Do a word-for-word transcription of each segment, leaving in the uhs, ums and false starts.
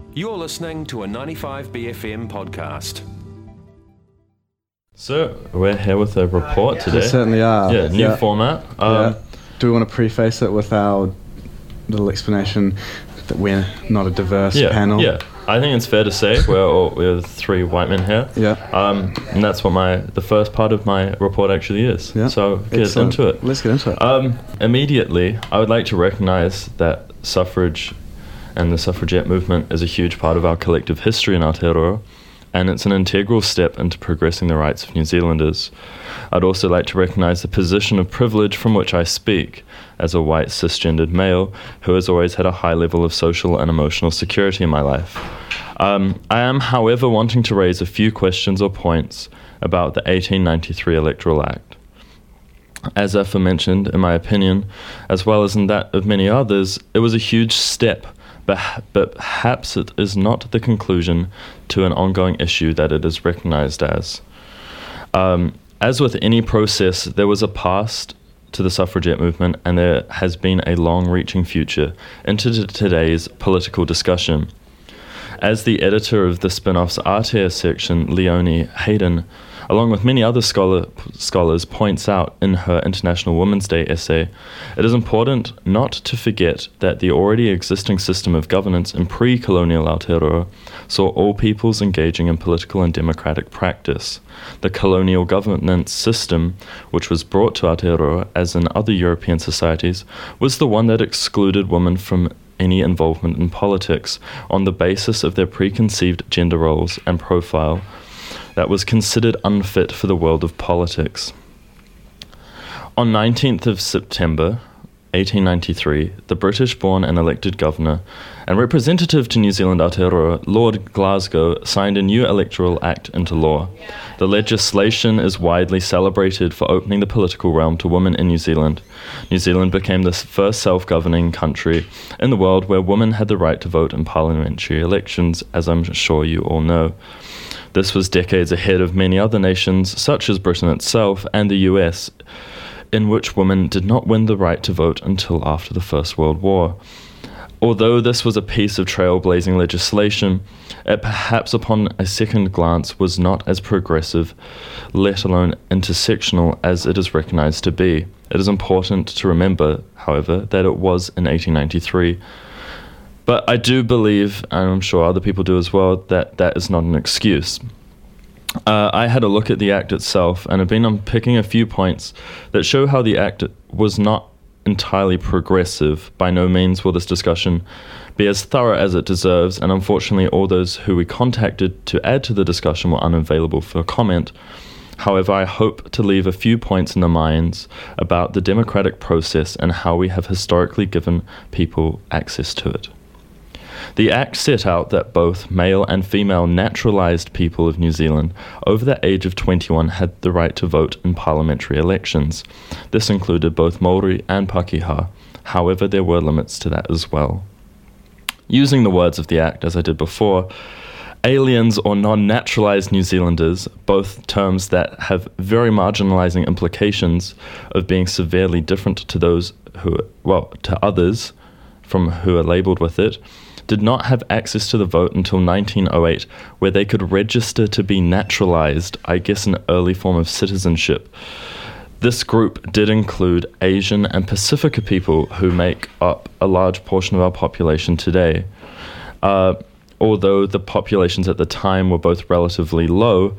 You're listening to a ninety-five B F M podcast. So, we're here with a report today. We certainly are. Yeah, new yeah. format. Um, yeah. Do we want to preface it with our little explanation that we're not a diverse yeah, panel? Yeah, I think it's fair to say we're all, we're three white men here. Yeah. Um, and that's what my the first part of my report actually is. Yeah. So, get Excellent. into it. Let's get into it. Um, immediately, I would like to recognise that suffrage and the suffragette movement is a huge part of our collective history in Aotearoa, and it's an integral step into progressing the rights of New Zealanders. I'd also like to recognise the position of privilege from which I speak, as a white cisgendered male who has always had a high level of social and emotional security in my life. Um, I am, however, wanting to raise a few questions or points about the eighteen ninety-three Electoral Act. As aforementioned, in my opinion, as well as in that of many others, it was a huge step, but, but perhaps it is not the conclusion to an ongoing issue that it is recognised as. Um, as with any process, there was a past to the suffragette movement, and there has been a long-reaching future into t- today's political discussion. As the editor of the spin-off's Aotea section, Leonie Hayden, along with many other scholar, scholars, points out in her International Women's Day essay, it is important not to forget that the already existing system of governance in pre-colonial Aotearoa saw all peoples engaging in political and democratic practice. The colonial governance system, which was brought to Aotearoa, as in other European societies, was the one that excluded women from any involvement in politics on the basis of their preconceived gender roles and profile that was considered unfit for the world of politics. On nineteenth of September eighteen ninety-three, the British-born and elected governor and representative to New Zealand Aotearoa, Lord Glasgow, signed a new electoral act into law. The legislation is widely celebrated for opening the political realm to women in New Zealand. New Zealand became the first self-governing country in the world where women had the right to vote in parliamentary elections, as I'm sure you all know. This was decades ahead of many other nations, such as Britain itself and the U S, in which women did not win the right to vote until after the First World War. Although this was a piece of trailblazing legislation, it perhaps upon a second glance was not as progressive, let alone intersectional, as it is recognised to be. It is important to remember, however, that it was in eighteen ninety-three. But I do believe, and I'm sure other people do as well, that that is not an excuse. Uh, I had a look at the Act itself and have been unpicking a few points that show how the Act was not entirely progressive. By no means will this discussion be as thorough as it deserves, and unfortunately all those who we contacted to add to the discussion were unavailable for comment. However, I hope to leave a few points in the minds about the democratic process and how we have historically given people access to it. The Act set out that both male and female naturalised people of New Zealand over the age of twenty-one had the right to vote in parliamentary elections. This included both Māori and Pākehā. However, there were limits to that as well. Using the words of the Act, as I did before, aliens or non-naturalised New Zealanders, both terms that have very marginalising implications of being severely different to those who, well, to others from who are labelled with it, did not have access to the vote until nineteen oh eight, where they could register to be naturalised, I guess an early form of citizenship. This group did include Asian and Pacifica people who make up a large portion of our population today. Uh, although the populations at the time were both relatively low,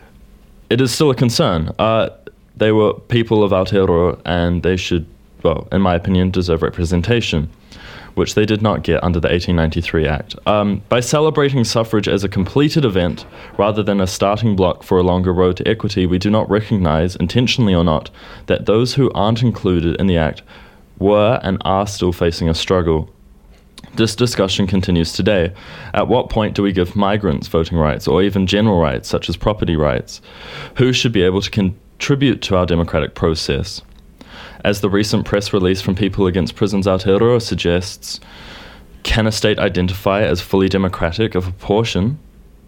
it is still a concern. Uh, they were people of Aotearoa, and they should, well, in my opinion, deserve representation, which they did not get under the eighteen ninety-three Act. Um, by celebrating suffrage as a completed event rather than a starting block for a longer road to equity, we do not recognise, intentionally or not, that those who aren't included in the Act were and are still facing a struggle. This discussion continues today. At what point do we give migrants voting rights, or even general rights such as property rights? Who should be able to contribute to our democratic process? As the recent press release from People Against Prisons Aotearoa suggests, can a state identify as fully democratic if a portion,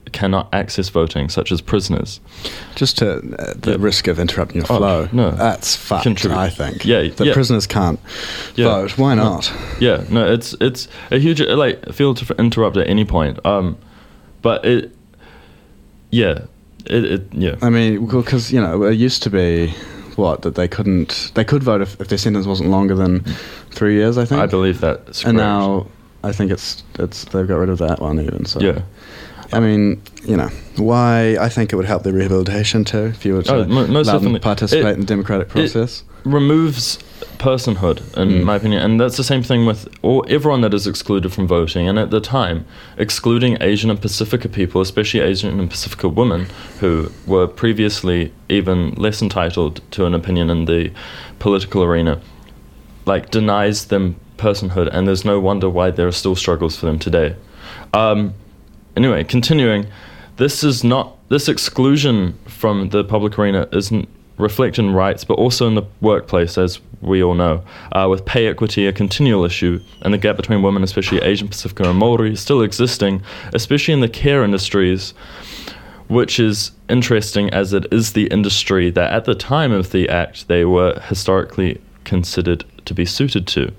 cannot access voting, such as prisoners. Just to uh, the Yeah. risk of interrupting your Oh, flow, no. that's fucked, Contribute. I think. Yeah, The yeah. prisoners can't Yeah. vote. Why No. not? Yeah, no, it's it's a huge like I feel to interrupt at any point. Um, but it, yeah, it, it yeah. I mean, because, you know, it used to be, what, that they couldn't, they could vote if, if their sentence wasn't longer than three years, I think. I believe that's And correct. now, I think it's, it's, they've got rid of that one even, so. Yeah. I mean, you know, why, I think it would help their rehabilitation too, if you were to Oh, mo- most allow them definitely. to participate It- in the democratic process. removes personhood, in Mm. my opinion, and that's the same thing with all everyone that is excluded from voting. And at the time, excluding Asian and Pacifica people, especially Asian and Pacifica women, who were previously even less entitled to an opinion in the political arena, like denies them personhood, and there's no wonder why there are still struggles for them today. Um, anyway, continuing, this is not this exclusion from the public arena isn't reflected in rights, but also in the workplace, as we all know, uh, with pay equity a continual issue, and the gap between women, especially Asian, Pacifica, and Maori, still existing, especially in the care industries, which is interesting as it is the industry that at the time of the act they were historically considered to be suited to.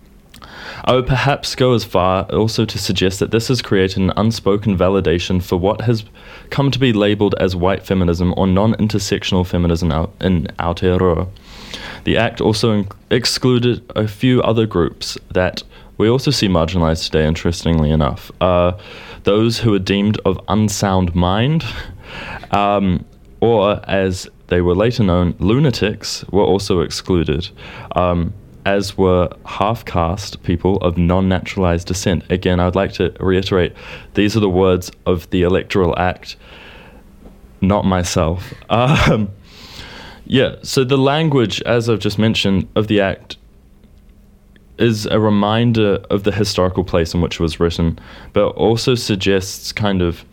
I would perhaps go as far also to suggest that this has created an unspoken validation for what has come to be labelled as white feminism or non-intersectional feminism out in Aotearoa. The Act also in- excluded a few other groups that we also see marginalised today, interestingly enough. Uh, those who are deemed of unsound mind, um, or as they were later known, lunatics, were also excluded. Um, as were half-caste people of non-naturalized descent. Again, I'd like to reiterate, these are the words of the Electoral Act, not myself. Um, yeah, so the language, as I've just mentioned, of the Act is a reminder of the historical place in which it was written, but also suggests kind of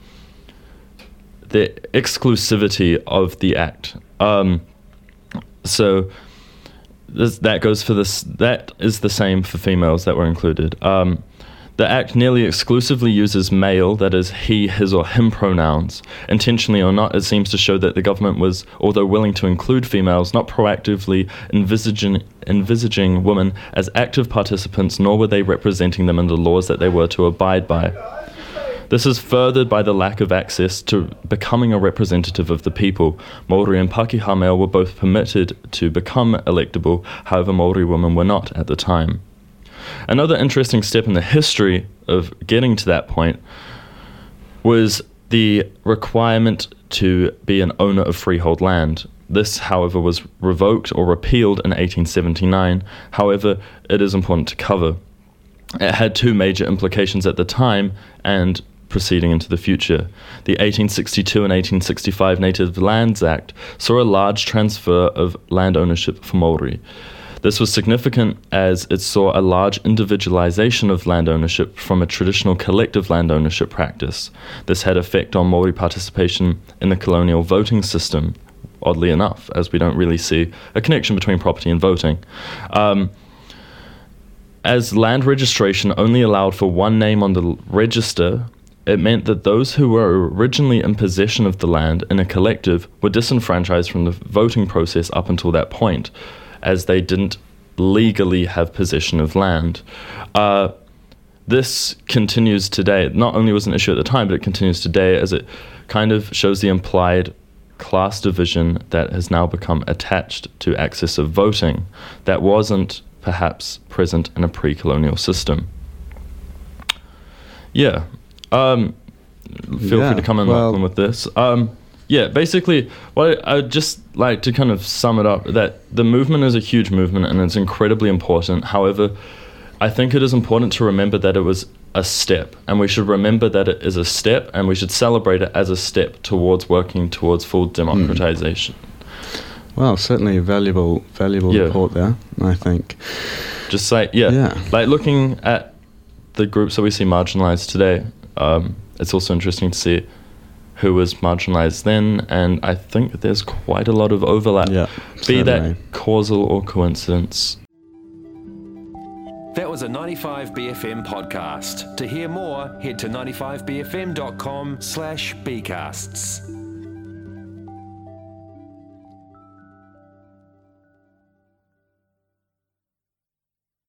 the exclusivity of the Act. Um, so... This, that goes for this. That is the same for females that were included. Um, the Act nearly exclusively uses male, that is, he, his, or him pronouns. Intentionally or not, it seems to show that the government was, although willing to include females, not proactively envisaging, envisaging women as active participants, nor were they representing them in the laws that they were to abide by. This is furthered by the lack of access to becoming a representative of the people. Maori and Pakeha male were both permitted to become electable, however Maori women were not at the time. Another interesting step in the history of getting to that point was the requirement to be an owner of freehold land. This, however, was revoked or repealed in eighteen seventy-nine. However, it is important to cover. It had two major implications at the time and proceeding into the future. The eighteen sixty-two and eighteen sixty-five Native Lands Act saw a large transfer of land ownership for Maori. This was significant as it saw a large individualization of land ownership from a traditional collective land ownership practice. This had effect on Maori participation in the colonial voting system, oddly enough, as we don't really see a connection between property and voting. Um, as land registration only allowed for one name on the register, it meant that those who were originally in possession of the land in a collective were disenfranchised from the voting process up until that point, as they didn't legally have possession of land. Uh, this continues today. Not only was an issue at the time, but it continues today as it kind of shows the implied class division that has now become attached to access of voting that wasn't perhaps present in a pre-colonial system. Yeah. Um, feel Yeah, free to come in, well- Lachlan, with this. Um, yeah, basically, what I, I'd just like to kind of sum it up, that the movement is a huge movement and it's incredibly important. However, I think it is important to remember that it was a step, and we should remember that it is a step, and we should celebrate it as a step towards working towards full democratization. Well, certainly a valuable, valuable Yeah. report there, I think. Just like, yeah, Yeah. like looking at the groups that we see marginalized today, um, it's also interesting to see who was marginalized then, and I think there's quite a lot of overlap, Yeah, be certainly. that causal or coincidence. That was a ninety-five B F M podcast. To hear more, head to ninety-five b f m dot com slash bcasts.